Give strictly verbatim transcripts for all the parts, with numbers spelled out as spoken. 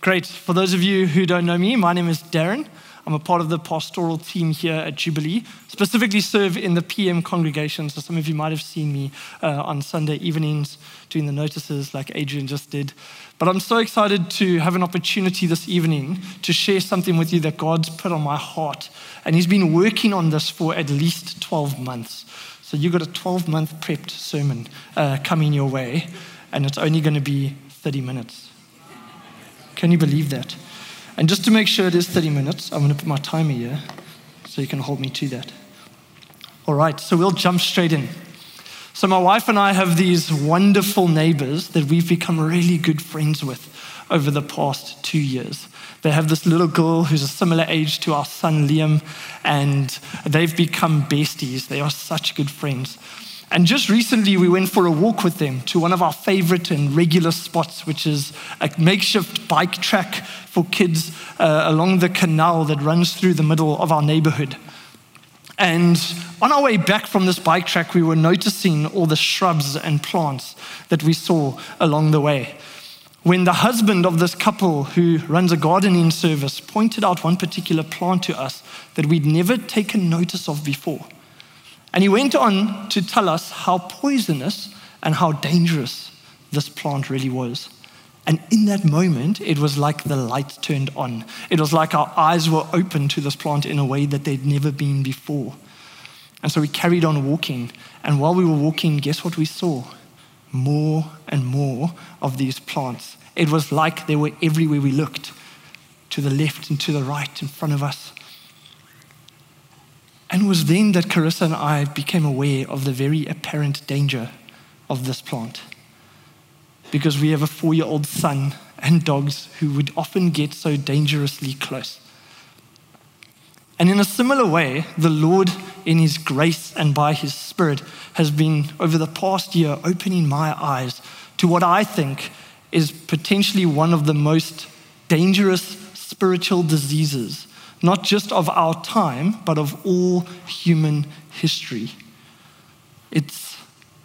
Great. For those of you who don't know me, my name is Darren. I'm a part of the pastoral team here at Jubilee, specifically serve in the P M congregation. So some of you might have seen me uh, on Sunday evenings doing the notices like Adrian just did. But I'm so excited to have an opportunity this evening to share something with you that God's put on my heart. And he's been working on this for at least twelve months. So you've got a twelve-month prepped sermon uh, coming your way, and it's only going to be thirty minutes. Can you believe that? And just to make sure it is thirty minutes, I'm going to put my timer here so you can hold me to that. All right, so we'll jump straight in. So my wife and I have these wonderful neighbors that we've become really good friends with over the past two years. They have this little girl who's a similar age to our son Liam, and they've become besties. They are such good friends. And just recently, we went for a walk with them to one of our favorite and regular spots, which is a makeshift bike track for kids uh, along the canal that runs through the middle of our neighborhood. And on our way back from this bike track, we were noticing all the shrubs and plants that we saw along the way, when the husband of this couple who runs a gardening service pointed out one particular plant to us that we'd never taken notice of before. And he went on to tell us how poisonous and how dangerous this plant really was. And in that moment, it was like the light turned on. It was like our eyes were open to this plant in a way that they'd never been before. And so we carried on walking. And while we were walking, guess what we saw? More and more of these plants. It was like they were everywhere we looked, to the left and to the right in front of us. And it was then that Carissa and I became aware of the very apparent danger of this plant. Because we have a four-year-old son and dogs who would often get so dangerously close. And in a similar way, the Lord, in his grace and by his Spirit, has been, over the past year, opening my eyes to what I think is potentially one of the most dangerous spiritual diseases, not just of our time, but of all human history. It's,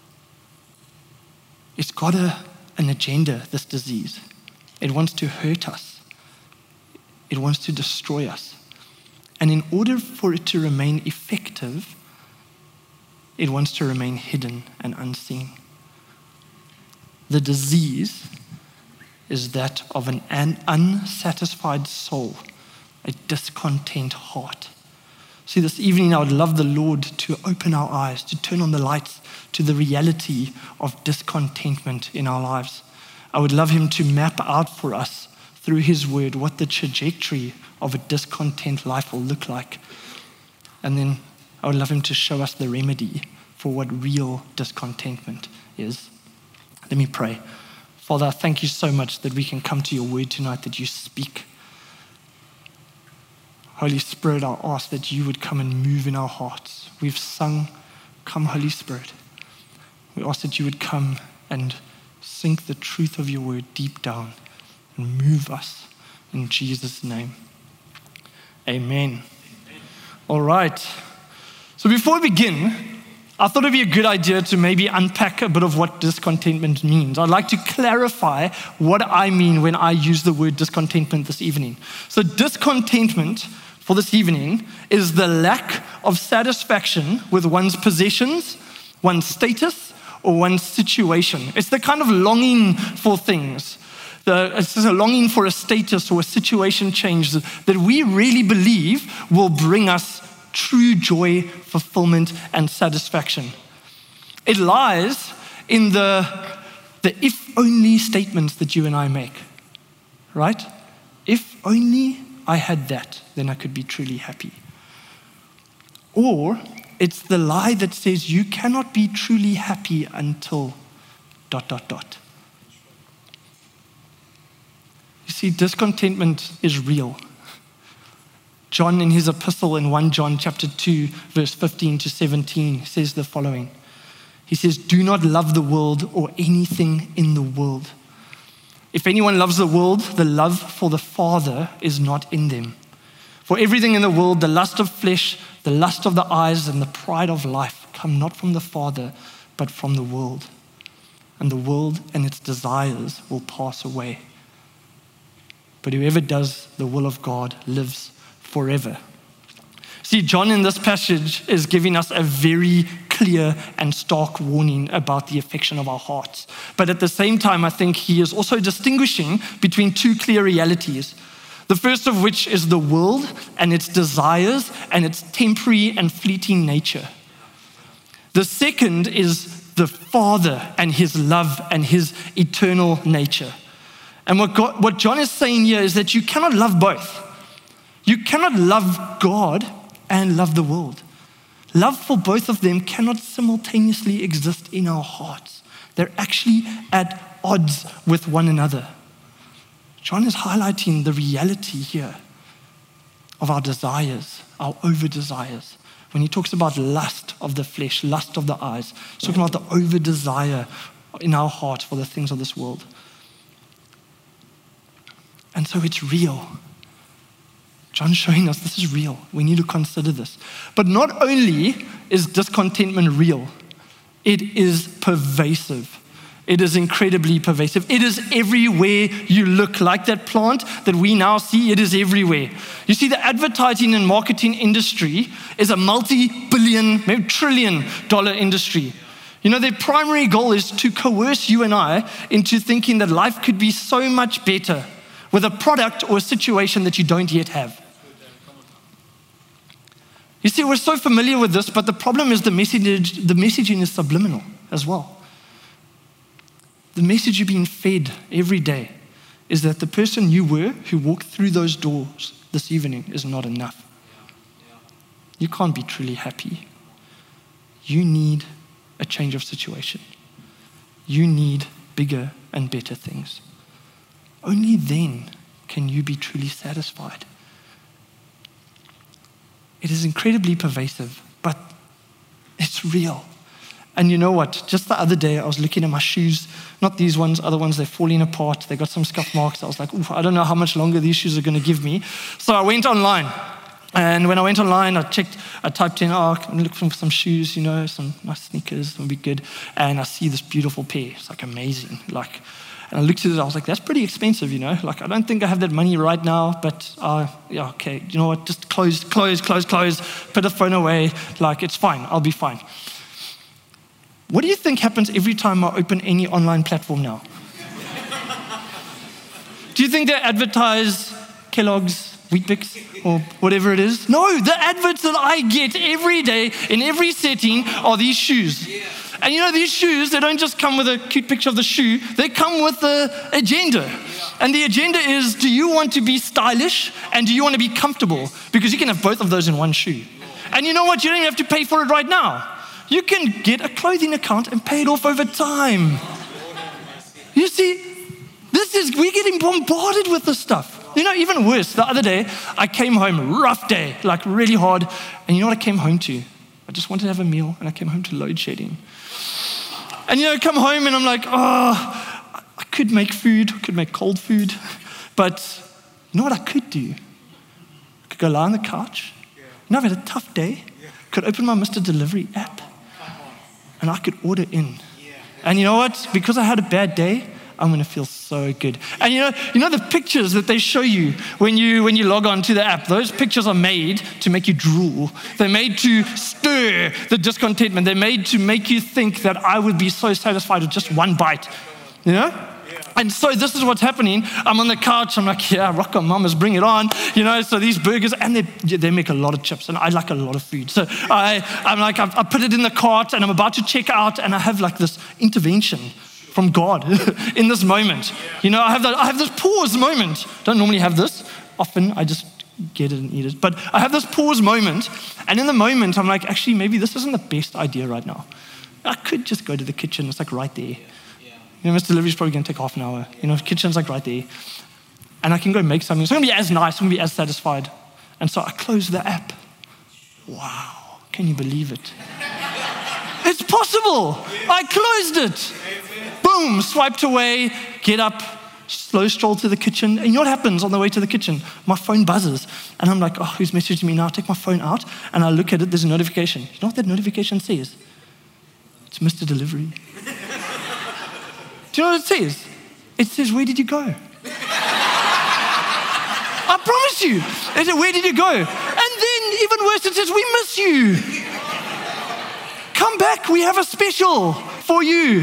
it's got a, an agenda, this disease. It wants to hurt us. It wants to destroy us. And in order for it to remain effective, it wants to remain hidden and unseen. The disease is that of an, an unsatisfied soul, a discontent heart. See, this evening I would love the Lord to open our eyes, to turn on the lights to the reality of discontentment in our lives. I would love him to map out for us through his word what the trajectory of a discontent life will look like. And then I would love him to show us the remedy for what real discontentment is. Let me pray. Father, I thank you so much that we can come to your word tonight, that you speak. Holy Spirit, I ask that you would come and move in our hearts. We've sung, come Holy Spirit. We ask that you would come and sink the truth of your word deep down and move us in Jesus' name. Amen. Amen. All right. So before we begin, I thought it'd be a good idea to maybe unpack a bit of what discontentment means. I'd like to clarify what I mean when I use the word discontentment this evening. So discontentment for this evening is the lack of satisfaction with one's possessions, one's status, or one's situation. It's the kind of longing for things. The, it's a longing for a status or a situation change that we really believe will bring us true joy, fulfillment, and satisfaction. It lies in the, the if-only statements that you and I make, right? If only I had that, then I could be truly happy. Or it's the lie that says you cannot be truly happy until dot, dot, dot. You see, discontentment is real. John, in his epistle in First John chapter two, verse fifteen to seventeen, says the following. He says, do not love the world or anything in the world. If anyone loves the world, the love for the Father is not in them. For everything in the world, the lust of flesh, the lust of the eyes, and the pride of life come not from the Father, but from the world. And the world and its desires will pass away. but whoever does the will of God lives forever. See, John in this passage is giving us a very clear and stark warning about the affection of our hearts. But at the same time, I think he is also distinguishing between two clear realities. The first of which is the world and its desires and its temporary and fleeting nature. The second is the Father and his love and his eternal nature. And what, God, what John is saying here is that you cannot love both. You cannot love God and love the world. Love for both of them cannot simultaneously exist in our hearts. They're actually at odds with one another. John is highlighting the reality here of our desires, our over-desires. When he talks about lust of the flesh, lust of the eyes, he's talking about the over-desire in our hearts for the things of this world. And so it's real. John's showing us this is real. We need to consider this. But not only is discontentment real, it is pervasive. It is incredibly pervasive. It is everywhere you look. Like that plant that we now see, it is everywhere. You see, the advertising and marketing industry is a multi-billion, maybe trillion dollar industry. You know, their primary goal is to coerce you and I into thinking that life could be so much better with a product or a situation that you don't yet have. You see, we're so familiar with this, but the problem is the message, the messaging is subliminal as well. The message you're being fed every day is that the person you were who walked through those doors this evening is not enough. You can't be truly happy. You need a change of situation. You need bigger and better things. Only then can you be truly satisfied. It is incredibly pervasive, but it's real. And you know what? Just the other day, I was looking at my shoes, not these ones, other ones, they're falling apart. They got some scuff marks. I was like, oof, I don't know how much longer these shoes are going to give me. So I went online. And when I went online, I checked, I typed in, oh, I'm looking for some shoes, you know, some nice sneakers, would be good. And I see this beautiful pair. It's like amazing. Like, and I looked at it, I was like, that's pretty expensive, you know. Like, I don't think I have that money right now, but uh, yeah, okay. You know what? Just close, close, close, close. Put the phone away. Like, it's fine. I'll be fine. What do you think happens every time I open any online platform now? Do you think they advertise Kellogg's, Weet-Bix, or whatever it is? No, the adverts that I get every day in every setting are these shoes. And you know, these shoes, they don't just come with a cute picture of the shoe, they come with the agenda. And the agenda is, do you want to be stylish and do you want to be comfortable? Because you can have both of those in one shoe. And you know what? You don't even have to pay for it right now. You can get a clothing account and pay it off over time. You see, this is, we're getting bombarded with this stuff. You know, even worse, the other day, I came home, rough day, like really hard. And you know what I came home to? I just wanted to have a meal and I came home to load shedding. And you know, I come home and I'm like, oh, I could make food, I could make cold food. But you know what I could do? I could go lie on the couch. You know, I've had a tough day. Could open my Mister Delivery app and I could order in. And you know what? Because I had a bad day, I'm going to feel so good. And you know, you know the pictures that they show you when you when you log on to the app, those pictures are made to make you drool. They're made to stir the discontentment. They're made to make you think that I would be so satisfied with just one bite. You know? And so this is what's happening. I'm on the couch. I'm like, yeah, rock on, mamas, bring it on. You know, so these burgers, and they they make a lot of chips, and I like a lot of food. So I, I'm like, I, I put it in the cart, and I'm about to check out, and I have like this intervention from God in this moment. You know, I have that, I have this pause moment. Don't normally have this. Often I just get it and eat it. But I have this pause moment, and in the moment, I'm like, actually, maybe this isn't the best idea right now. I could just go to the kitchen. It's like right there. You know, Mister Delivery is probably going to take half an hour. You know, the kitchen's like right there. And I can go make something. It's not going to be as nice. It's going to be as satisfied. And so I close the app. Wow. Can you believe it? It's possible. I closed it. Boom. Swiped away. Get up. Slow stroll to the kitchen. And you know what happens on the way to the kitchen? My phone buzzes. And I'm like, oh, who's messaging me now? I take my phone out and I look at it. There's a notification. You know what that notification says? It's Mister Delivery. Do you know what it says? It says, where did you go? I promise you. They said, where did you go? And then, even worse, it says, we miss you. Come back, we have a special for you.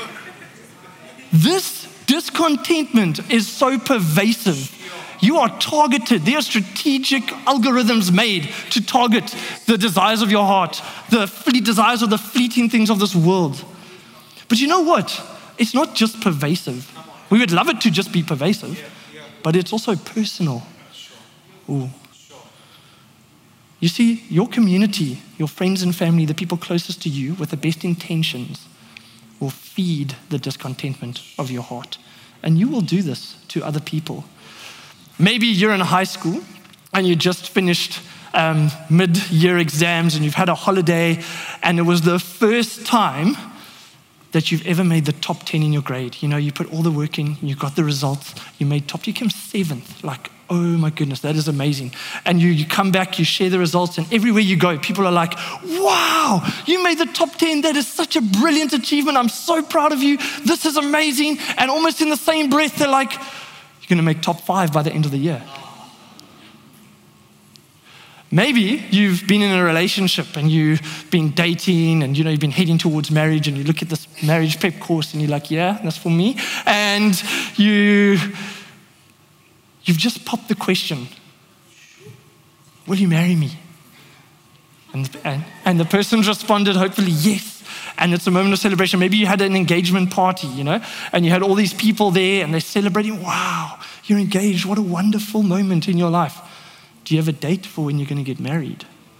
This discontentment is so pervasive. You are targeted. There are strategic algorithms made to target the desires of your heart, the fleet desires of the fleeting things of this world. But you know what? It's not just pervasive. We would love it to just be pervasive, but it's also personal. Ooh. You see, your community, your friends and family, the people closest to you with the best intentions will feed the discontentment of your heart. And you will do this to other people. Maybe you're in high school and you just finished um, mid-year exams and you've had a holiday and it was the first time that you've ever made the top ten in your grade. You know, you put all the work in, you got the results, you made top, you came seventh. Like, oh my goodness, that is amazing. And you, you come back, you share the results, and everywhere you go, people are like, wow, you made the top ten. That is such a brilliant achievement. I'm so proud of you. This is amazing. And almost in the same breath, they're like, you're going to make top five by the end of the year. Maybe you've been in a relationship and you've been dating and you know you've been heading towards marriage and you look at this marriage prep course and you're like, yeah, that's for me. And you, you've just popped the question, will you marry me? And, and, and the person's responded, hopefully, yes. And it's a moment of celebration. Maybe you had an engagement party, you know, and you had all these people there and they're celebrating, wow, you're engaged. What a wonderful moment in your life. Do you have a date for when you're going to get married?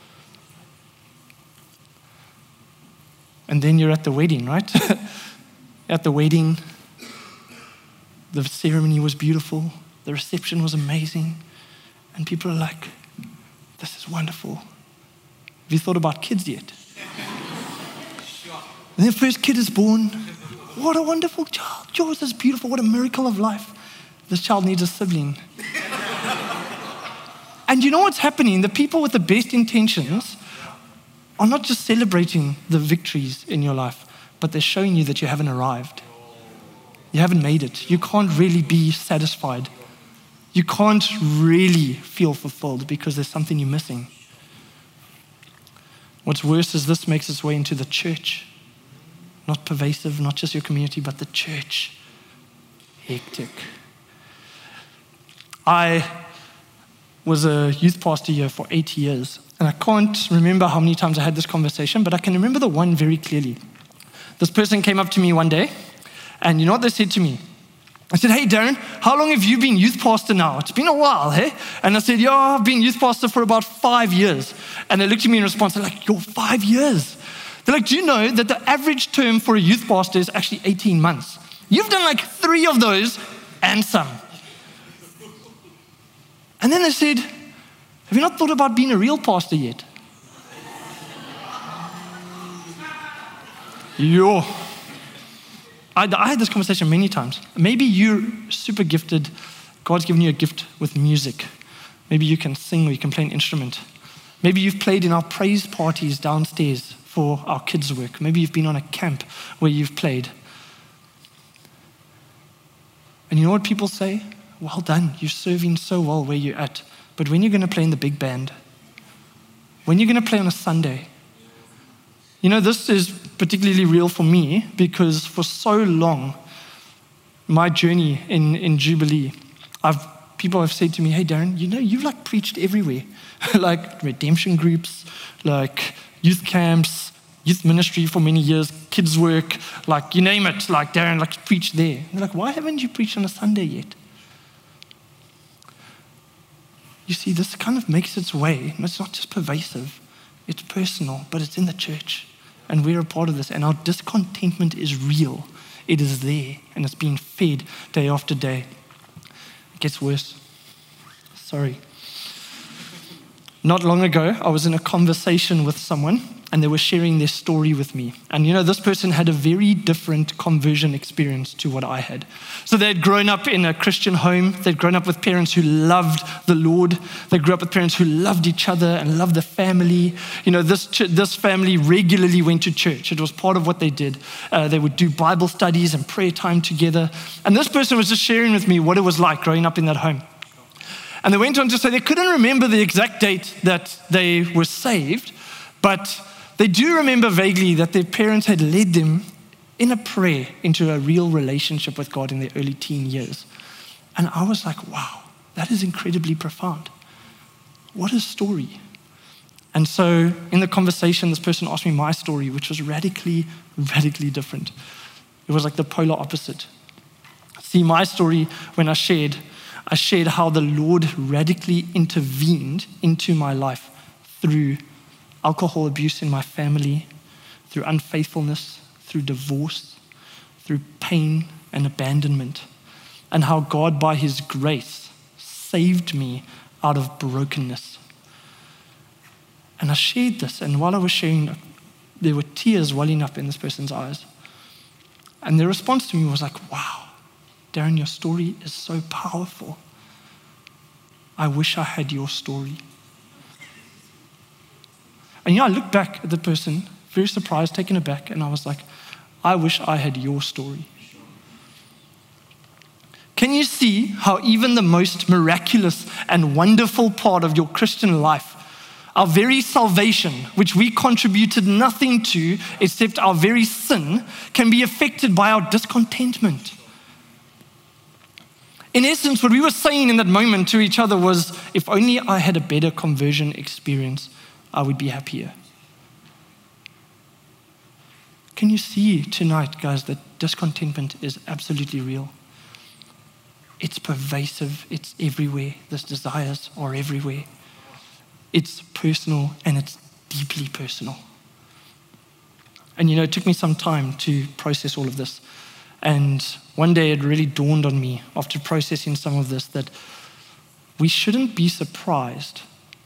And then you're at the wedding, right? At the wedding, the ceremony was beautiful. The reception was amazing. And people are like, this is wonderful. Have you thought about kids yet? And their first kid is born. What a wonderful child. Yours is beautiful. What a miracle of life. This child needs a sibling. And you know what's happening? The people with the best intentions are not just celebrating the victories in your life, but they're showing you that you haven't arrived. You haven't made it. You can't really be satisfied. You can't really feel fulfilled because there's something you're missing. What's worse is this makes its way into the church. Not pervasive, not just your community, but the church. Hectic. I was a youth pastor here for eight years. And I can't remember how many times I had this conversation, but I can remember the one very clearly. This person came up to me one day, and you know what they said to me? I said, hey, Darren, how long have you been youth pastor now? It's been a while, hey? And I said, yeah, I've been youth pastor for about five years. And they looked at me in response, they're like, you're five years? They're like, do you know that the average term for a youth pastor is actually eighteen months? You've done like three of those and some. And then they said, have you not thought about being a real pastor yet? Yo. I, I had this conversation many times. Maybe you're super gifted. God's given you a gift with music. Maybe you can sing or you can play an instrument. Maybe you've played in our praise parties downstairs for our kids' work. Maybe you've been on a camp where you've played. And you know what people say? Well done, you're serving so well where you're at. But when you're going to play in the big band, when you're going to play on a Sunday, you know, this is particularly real for me because for so long, my journey in, in Jubilee, I've, people have said to me, hey, Darren, you know, you've like preached everywhere, like redemption groups, like youth camps, youth ministry for many years, kids work, like you name it, like Darren, like preach there. And they're like, why haven't you preached on a Sunday yet? You see, this kind of makes its way, and it's not just pervasive, it's personal, but it's in the church. And we're a part of this, and our discontentment is real. It is there, and it's being fed day after day. It gets worse. Sorry. Not long ago, I was in a conversation with someone, and they were sharing their story with me. And you know, this person had a very different conversion experience to what I had. So they'd grown up in a Christian home. They'd grown up with parents who loved the Lord. They grew up with parents who loved each other and loved the family. You know, this ch- this family regularly went to church. It was part of what they did. Uh, they would do Bible studies and prayer time together. And this person was just sharing with me what it was like growing up in that home. And they went on to say they couldn't remember the exact date that they were saved, but they do remember vaguely that their parents had led them in a prayer into a real relationship with God in their early teen years. And I was like, wow, that is incredibly profound. What a story. And so in the conversation, this person asked me my story, which was radically, radically different. It was like the polar opposite. See, my story, when I shared, I shared how the Lord radically intervened into my life through alcohol abuse in my family, through unfaithfulness, through divorce, through pain and abandonment, and how God, by his grace, saved me out of brokenness. And I shared this, and while I was sharing, there were tears welling up in this person's eyes. And their response to me was like, wow, Darren, your story is so powerful. I wish I had your story. And you know, I looked back at the person, very surprised, taken aback, and I was like, I wish I had your story. Can you see how even the most miraculous and wonderful part of your Christian life, our very salvation, which we contributed nothing to except our very sin, can be affected by our discontentment? In essence, what we were saying in that moment to each other was, if only I had a better conversion experience, I would be happier. Can you see tonight, guys, that discontentment is absolutely real? It's pervasive, it's everywhere. These desires are everywhere. It's personal and it's deeply personal. And you know, it took me some time to process all of this. And one day it really dawned on me after processing some of this that we shouldn't be surprised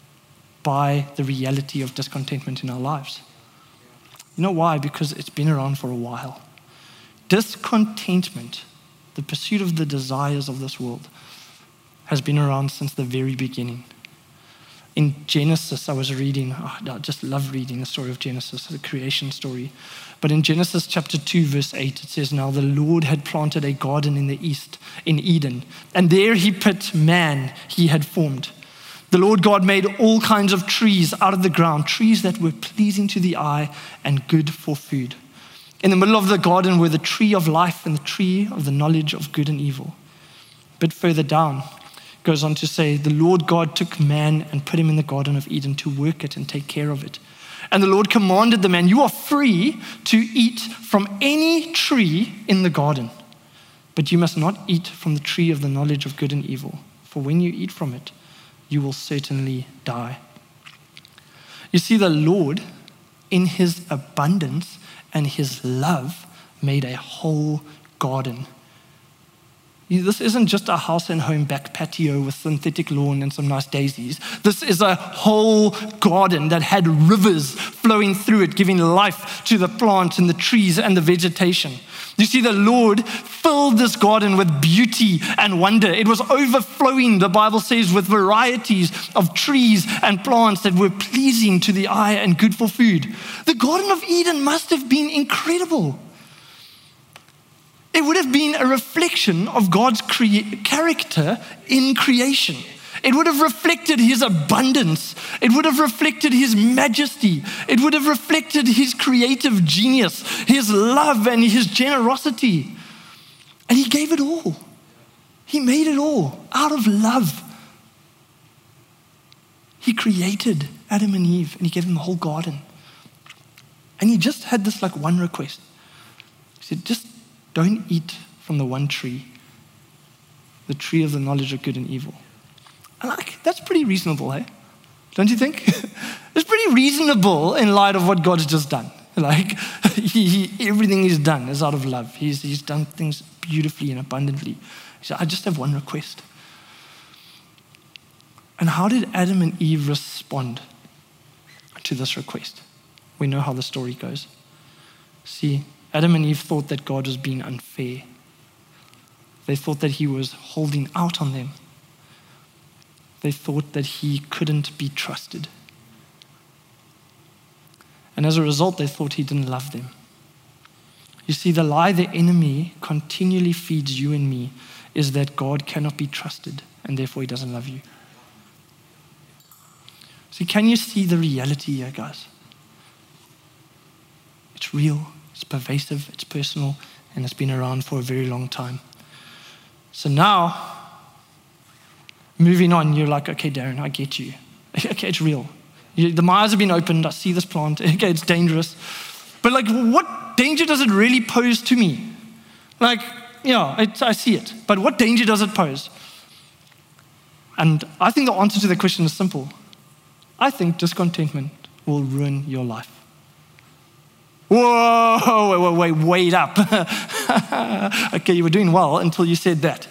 by the reality of discontentment in our lives. You know why? Because it's been around for a while. Discontentment, the pursuit of the desires of this world, has been around since the very beginning. In Genesis, I was reading, oh, I just love reading the story of Genesis, the creation story. But in Genesis chapter two, verse eight, it says, now the Lord had planted a garden in the east, in Eden, and there he put man he had formed. The Lord God made all kinds of trees out of the ground, trees that were pleasing to the eye and good for food. In the middle of the garden were the tree of life and the tree of the knowledge of good and evil. A bit further down, it goes on to say, the Lord God took man and put him in the Garden of Eden to work it and take care of it. And the Lord commanded the man, you are free to eat from any tree in the garden, but you must not eat from the tree of the knowledge of good and evil, for when you eat from it, you will certainly die. You see, the Lord, in his abundance and his love, made a whole garden. This isn't just a house and home back patio with synthetic lawn and some nice daisies. This is a whole garden that had rivers flowing through it, giving life to the plants and the trees and the vegetation. You see, the Lord filled this garden with beauty and wonder. It was overflowing, the Bible says, with varieties of trees and plants that were pleasing to the eye and good for food. The Garden of Eden must have been incredible. It would have been a reflection of God's crea- character in creation. It would have reflected his abundance. It would have reflected his majesty. It would have reflected his creative genius, his love and his generosity. And he gave it all. He made it all out of love. He created Adam and Eve and he gave them the whole garden. And he just had this like one request. He said, just don't eat from the one tree, the tree of the knowledge of good and evil. And like, that's pretty reasonable, hey? Don't you think? It's pretty reasonable in light of what God's just done. Like, he, he, everything he's done is out of love. He's, he's done things beautifully and abundantly. He said, I just have one request. And how did Adam and Eve respond to this request? We know how the story goes. See, Adam and Eve thought that God was being unfair. They thought that he was holding out on them. They thought that he couldn't be trusted. And as a result, they thought he didn't love them. You see, the lie the enemy continually feeds you and me is that God cannot be trusted and therefore he doesn't love you. See, can you see the reality here, guys? It's real, it's pervasive, it's personal, and it's been around for a very long time. So now, moving on, you're like, okay, Darren, I get you. Okay, it's real. You, the my eyes have been opened, I see this plant, okay, it's dangerous. But like, what danger does it really pose to me? Like, yeah, it, I see it, but what danger does it pose? And I think the answer to the question is simple. I think discontentment will ruin your life. Whoa, wait, wait, wait, wait up. Okay, you were doing well until you said that.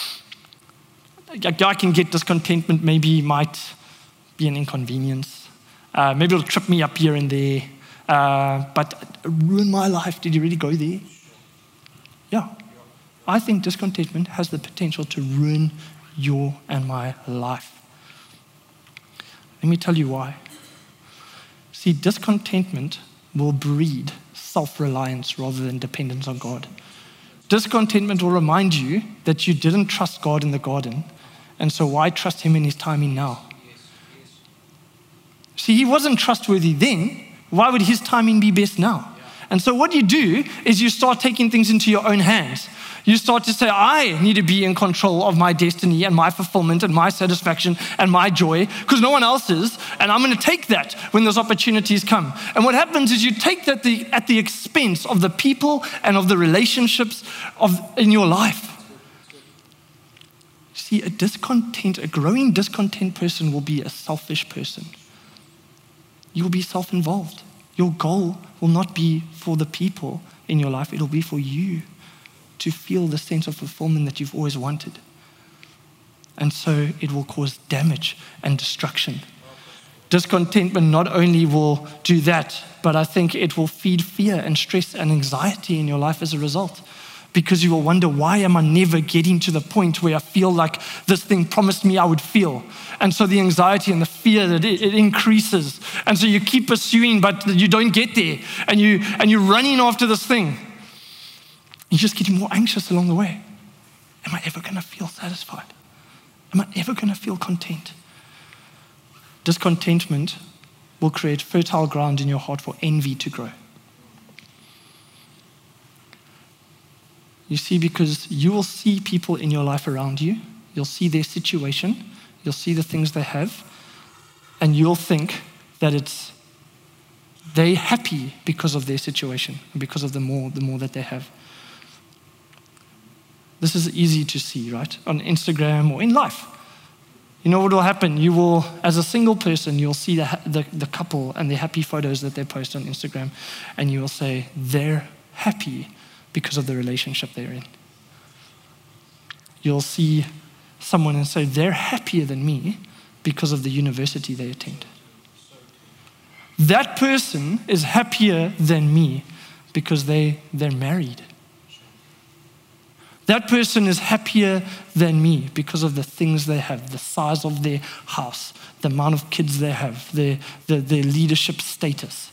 I can get discontentment, maybe might be an inconvenience. Uh, maybe it'll trip me up here and there. Uh, but ruin my life, did you really go there? Yeah. I think discontentment has the potential to ruin your and my life. Let me tell you why. See, discontentment will breed self-reliance rather than dependence on God. Discontentment will remind you that you didn't trust God in the garden, and so why trust him in his timing now? See, he wasn't trustworthy then. Why would his timing be best now? And so what you do is you start taking things into your own hands. You start to say, I need to be in control of my destiny and my fulfillment and my satisfaction and my joy because no one else is. And I'm going to take that when those opportunities come. And what happens is you take that the, at the expense of the people and of the relationships of in your life. See, a discontent, a growing discontent person will be a selfish person. You will be self-involved. Your goal will not be for the people in your life. It'll be for you to feel the sense of fulfillment that you've always wanted. And so it will cause damage and destruction. Discontentment not only will do that, but I think it will feed fear and stress and anxiety in your life as a result. Because you will wonder, why am I never getting to the point where I feel like this thing promised me I would feel? And so the anxiety and the fear that it, it increases. And so you keep pursuing, but you don't get there. And, you, and you're running after this thing. You're just getting more anxious along the way. Am I ever going to feel satisfied? Am I ever going to feel content? Discontentment will create fertile ground in your heart for envy to grow. You see, because you will see people in your life around you, you'll see their situation, you'll see the things they have, and you'll think that it's they're happy because of their situation, because of the more, the more that they have. This is easy to see, right? On Instagram or in life. You know what will happen? You will, as a single person, you'll see the, the, the couple and the happy photos that they post on Instagram, and you will say, they're happy because of the relationship they're in. You'll see someone and say, they're happier than me because of the university they attend. That person is happier than me because they, they're married. That person is happier than me because of the things they have, the size of their house, the amount of kids they have, their, their, their leadership status.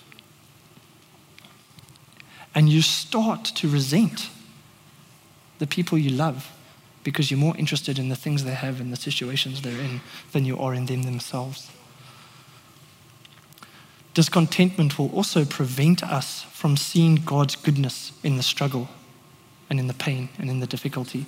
And you start to resent the people you love because you're more interested in the things they have and the situations they're in than you are in them themselves. Discontentment will also prevent us from seeing God's goodness in the struggle and in the pain and in the difficulty.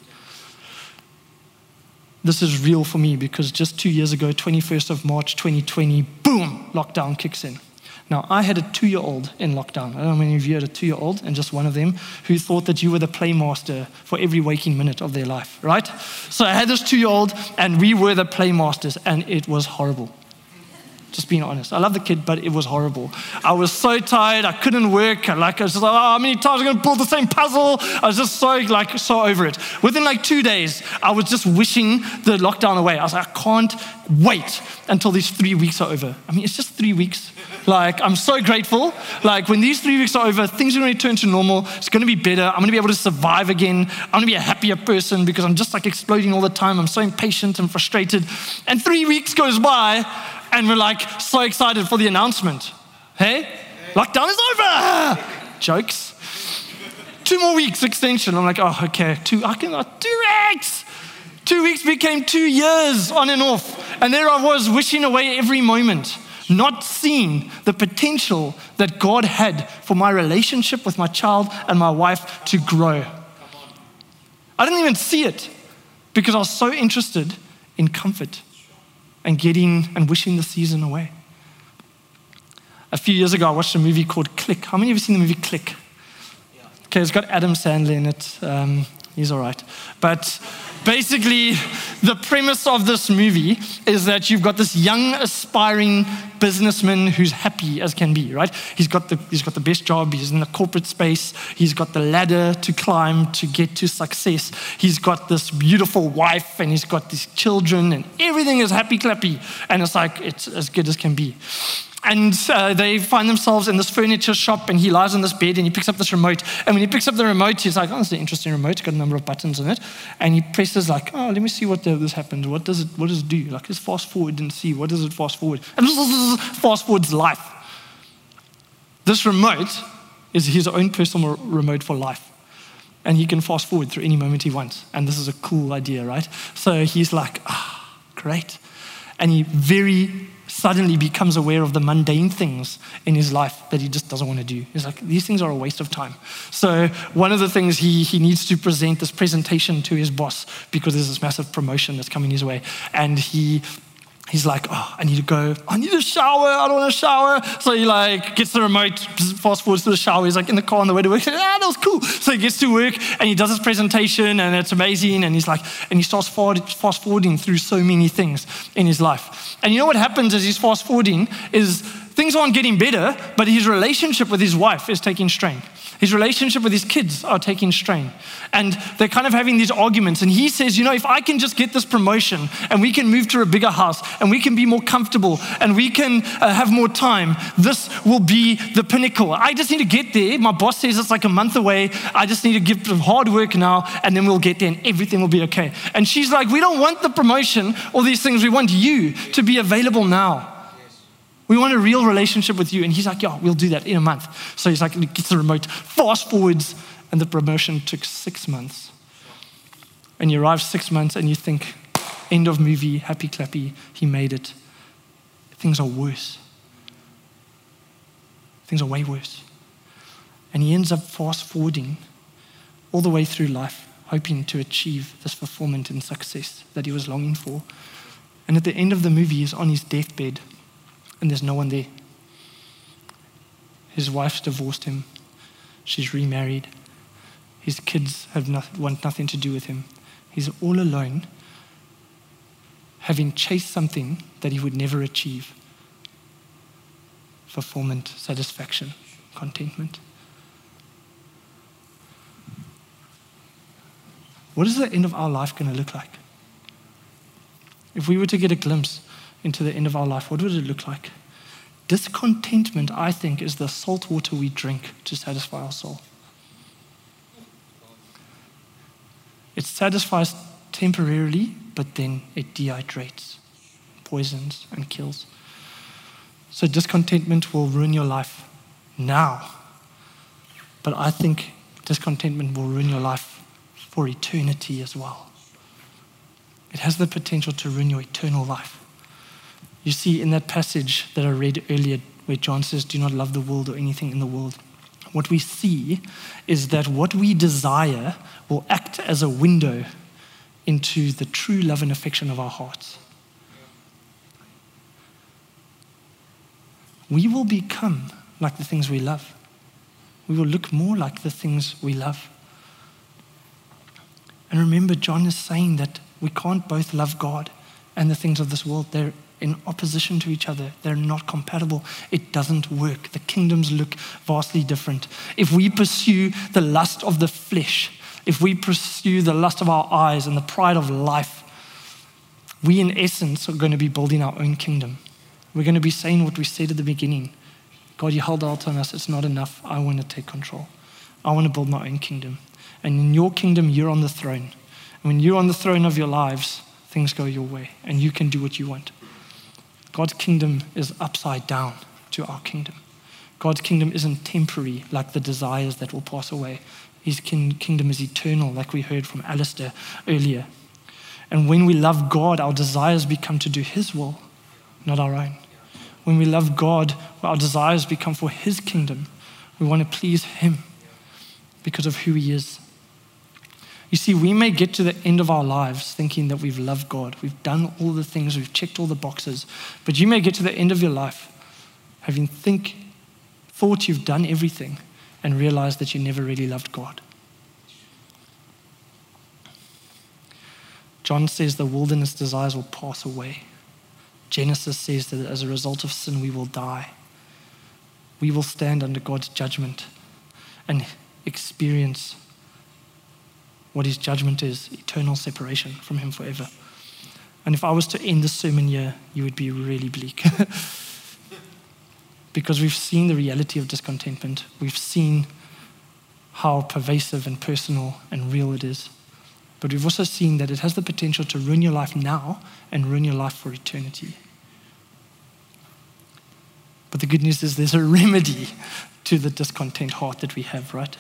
This is real for me because just two years ago, twenty-first of March twenty twenty, boom, lockdown kicks in. Now, I had a two-year-old in lockdown. I don't know how many of you had a two-year-old, and just one of them who thought that you were the playmaster for every waking minute of their life, right? So I had this two-year-old, and we were the playmasters, and it was horrible. Just being honest. I love the kid, but it was horrible. I was so tired. I couldn't work. Like, I was just like, oh, how many times am I going to build the same puzzle? I was just so, like, so over it. Within, like, two days, I was just wishing the lockdown away. I was like, I can't wait until these three weeks are over. I mean, it's just three weeks. Like, I'm so grateful. Like, when these three weeks are over, things are going to return to normal. It's going to be better. I'm going to be able to survive again. I'm going to be a happier person because I'm just, like, exploding all the time. I'm so impatient and frustrated. And three weeks goes by, and we're like so excited for the announcement. Hey, hey. Lockdown is over. Jokes. Two more weeks extension. I'm like, oh, okay, two, I can, uh, two weeks. Two weeks became two years on and off. And there I was wishing away every moment, not seeing the potential that God had for my relationship with my child and my wife to grow. I didn't even see it because I was so interested in comfort and getting and wishing the season away. A few years ago, I watched a movie called Click. How many of you have seen the movie Click? Okay, it's got Adam Sandler in it. Um, he's all right. But basically, the premise of this movie is that you've got this young, aspiring businessman who's happy as can be, right? He's got the he's got the best job. He's in the corporate space. He's got the ladder to climb to get to success. He's got this beautiful wife, and he's got these children, and everything is happy clappy. And it's like it's as good as can be. And uh, they find themselves in this furniture shop, and he lies on this bed and he picks up this remote. And when he picks up the remote, he's like, oh, it's an interesting remote. It's got a number of buttons on it. And he presses like, oh, let me see what the, this happens. What does it What does it do? Like, let's fast forward and see. What does it fast forward? And fast forwards life. This remote is his own personal remote for life. And he can fast forward through any moment he wants. And this is a cool idea, right? So he's like, ah, great. And he very suddenly becomes aware of the mundane things in his life that he just doesn't want to do. He's like, these things are a waste of time. So one of the things he, he needs to present this presentation to his boss because there's this massive promotion that's coming his way. And he he's like, oh, I need to go. I need a shower. I don't want to shower. So he like gets the remote, fast forwards to the shower. He's like in the car on the way to work. Ah, that was cool. So he gets to work and he does his presentation and it's amazing. And he's like, and he starts forward, fast forwarding through so many things in his life. And you know what happens as he's fast forwarding is things aren't getting better, but his relationship with his wife is taking strain. His relationship with his kids are taking strain. And they're kind of having these arguments. And he says, you know, if I can just get this promotion and we can move to a bigger house and we can be more comfortable and we can uh, have more time, this will be the pinnacle. I just need to get there. My boss says it's like a month away. I just need to give some hard work now and then we'll get there and everything will be okay. And she's like, we don't want the promotion or these things. We want you to be available now. We want a real relationship with you. And he's like, yeah, we'll do that in a month. So he's like, he gets the remote, fast forwards, and the promotion took six months. And you arrive six months and you think, end of movie, happy clappy, he made it. Things are worse. Things are way worse. And he ends up fast forwarding all the way through life, hoping to achieve this fulfillment and success that he was longing for. And at the end of the movie, he's on his deathbed. And there's no one there. His wife's divorced him. She's remarried. His kids have no, want nothing to do with him. He's all alone, having chased something that he would never achieve. Fulfillment, satisfaction, contentment. What is the end of our life going to look like? If we were to get a glimpse into the end of our life, what would it look like? Discontentment, I think, is the salt water we drink to satisfy our soul. It satisfies temporarily, but then it dehydrates, poisons, and kills. So discontentment will ruin your life now. But I think discontentment will ruin your life for eternity as well. It has the potential to ruin your eternal life. You see, in that passage that I read earlier, where John says, do not love the world or anything in the world, what we see is that what we desire will act as a window into the true love and affection of our hearts. We will become like the things we love. We will look more like the things we love. And remember, John is saying that we can't both love God and the things of this world. They're in opposition to each other. They're not compatible. It doesn't work. The kingdoms look vastly different. If we pursue the lust of the flesh, if we pursue the lust of our eyes and the pride of life, we in essence are going to be building our own kingdom. We're going to be saying what we said at the beginning. God, you held out on us. It's not enough. I want to take control. I want to build my own kingdom. And in your kingdom, you're on the throne. And when you're on the throne of your lives, things go your way and you can do what you want. God's kingdom is upside down to our kingdom. God's kingdom isn't temporary like the desires that will pass away. His king- kingdom is eternal, like we heard from Alistair earlier. And when we love God, our desires become to do his will, not our own. When we love God, our desires become for his kingdom. We want to please him because of who he is. You see, we may get to the end of our lives thinking that we've loved God. We've done all the things, we've checked all the boxes. But you may get to the end of your life having think, thought you've done everything and realize that you never really loved God. John says the wilderness desires will pass away. Genesis says that as a result of sin, we will die. We will stand under God's judgment and experience what his judgment is, eternal separation from him forever. And if I was to end the sermon here, you would be really bleak. Because we've seen the reality of discontentment. We've seen how pervasive and personal and real it is. But we've also seen that it has the potential to ruin your life now and ruin your life for eternity. But the good news is there's a remedy to the discontent heart that we have, right?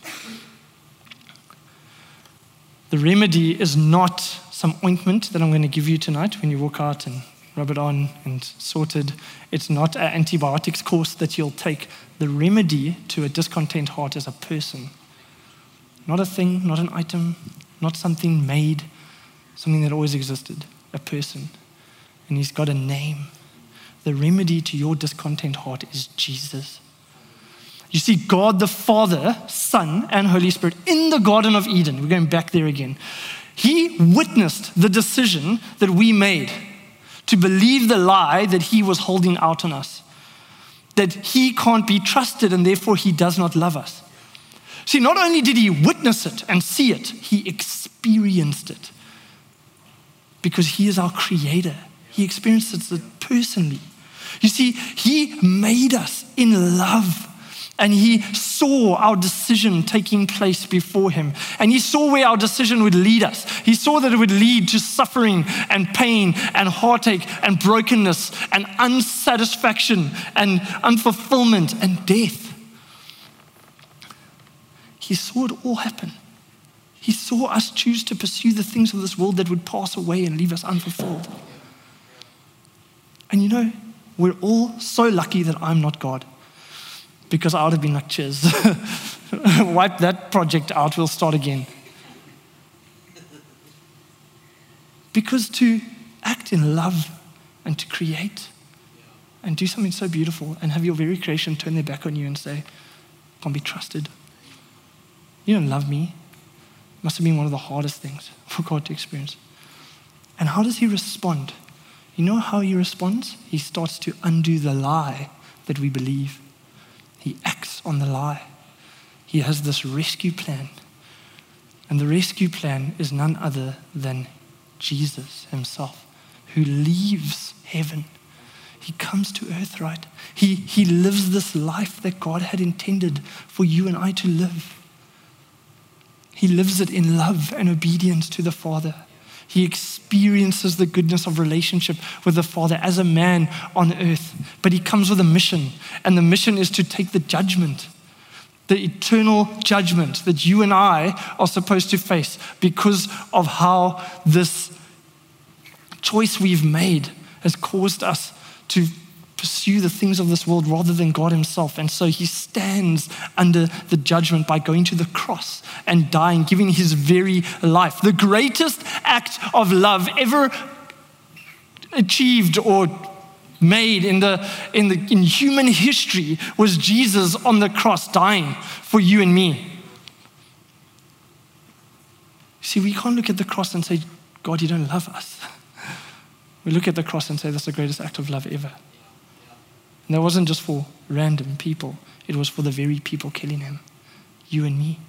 The remedy is not some ointment that I'm going to give you tonight when you walk out and rub it on and sort it. It's not an antibiotics course that you'll take. The remedy to a discontent heart is a person. Not a thing, not an item, not something made, something that always existed, a person. And he's got a name. The remedy to your discontent heart is Jesus. You see, God the Father, Son, and Holy Spirit in the Garden of Eden, we're going back there again, he witnessed the decision that we made to believe the lie that he was holding out on us, that he can't be trusted and therefore he does not love us. See, not only did he witness it and see it, he experienced it because he is our creator. He experienced it personally. You see, he made us in love. And he saw our decision taking place before him. And he saw where our decision would lead us. He saw that it would lead to suffering and pain and heartache and brokenness and unsatisfaction and unfulfillment and death. He saw it all happen. He saw us choose to pursue the things of this world that would pass away and leave us unfulfilled. And you know, we're all so lucky that I'm not God. Because I would have been like, cheers, wipe that project out, we'll start again. Because to act in love and to create and do something so beautiful and have your very creation turn their back on you and say, can't be trusted. You don't love me. Must have been one of the hardest things for God to experience. And how does he respond? You know how he responds? He starts to undo the lie that we believe. He acts on the lie. He has this rescue plan. And the rescue plan is none other than Jesus himself, who leaves heaven. He comes to earth, right? He, he lives this life that God had intended for you and I to live. He lives it in love and obedience to the Father. He experiences the goodness of relationship with the Father as a man on earth. But he comes with a mission. And the mission is to take the judgment, the eternal judgment that you and I are supposed to face because of how this choice we've made has caused us to pursue the things of this world rather than God himself. And so he stands under the judgment by going to the cross and dying, giving his very life. The greatest act of love ever achieved or made in the in the in human history was Jesus on the cross dying for you and me. See, we can't look at the cross and say, God, you don't love us. We look at the cross and say, that's the greatest act of love ever. And that wasn't just for random people. It was for the very people killing him, you and me.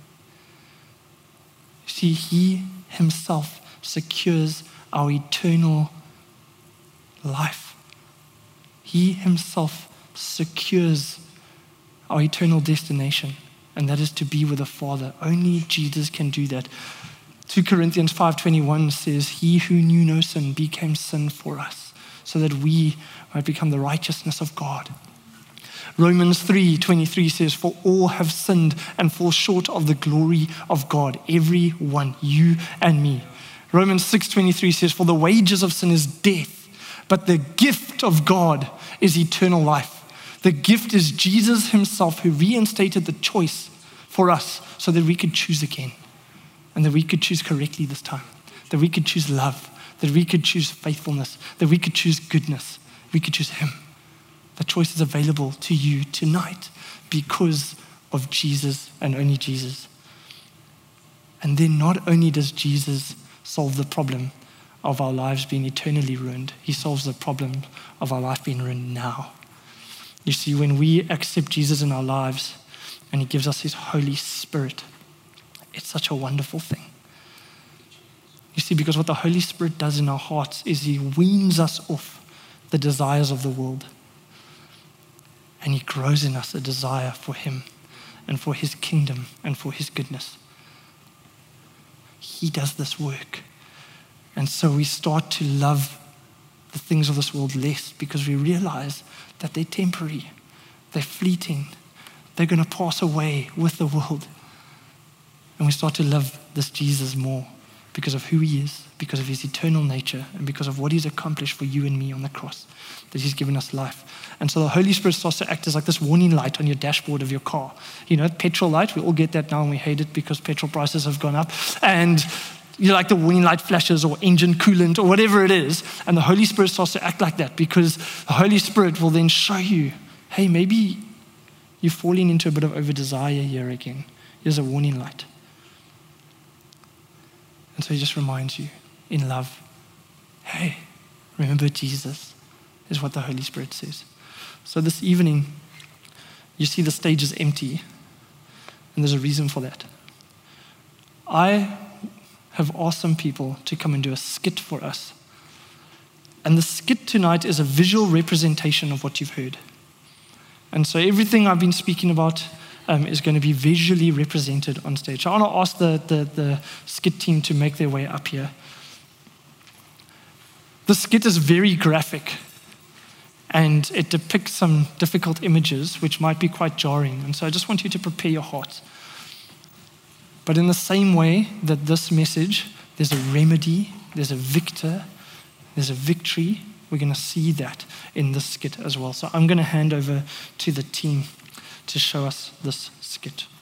See, he himself secures our eternal life. He himself secures our eternal destination, and that is to be with the Father. Only Jesus can do that. Second Corinthians five twenty-one says, he who knew no sin became sin for us, so that we might become the righteousness of God. Romans three twenty-three says, for all have sinned and fall short of the glory of God. Every one, you and me. Romans six twenty-three says, for the wages of sin is death, but the gift of God is eternal life. The gift is Jesus himself who reinstated the choice for us so that we could choose again and that we could choose correctly this time, that we could choose love, that we could choose faithfulness, that we could choose goodness, we could choose him. The choice is available to you tonight because of Jesus and only Jesus. And then not only does Jesus solve the problem of our lives being eternally ruined, he solves the problem of our life being ruined now. You see, when we accept Jesus in our lives and he gives us his Holy Spirit, it's such a wonderful thing. You see, because what the Holy Spirit does in our hearts is he weans us off the desires of the world. And he grows in us a desire for him and for his kingdom and for his goodness. He does this work. And so we start to love the things of this world less because we realize that they're temporary, they're fleeting, they're going to pass away with the world. And we start to love this Jesus more because of who he is, because of his eternal nature, and because of what he's accomplished for you and me on the cross, that he's given us life. And so the Holy Spirit starts to act as like this warning light on your dashboard of your car. You know, petrol light, we all get that now and we hate it because petrol prices have gone up. And you know, like the warning light flashes or engine coolant or whatever it is. And the Holy Spirit starts to act like that because the Holy Spirit will then show you, hey, maybe you're falling into a bit of over-desire here again. Here's a warning light. And so he just reminds you in love, hey, remember Jesus is what the Holy Spirit says. So this evening, you see the stage is empty, and there's a reason for that. I have asked some people to come and do a skit for us. And the skit tonight is a visual representation of what you've heard. And so everything I've been speaking about um, is going to be visually represented on stage. So I want to ask the, the, the skit team to make their way up here. The skit is very graphic, and it depicts some difficult images which might be quite jarring. And so I just want you to prepare your hearts. But in the same way that this message, there's a remedy, there's a victor, there's a victory, we're going to see that in this skit as well. So I'm going to hand over to the team to show us this skit.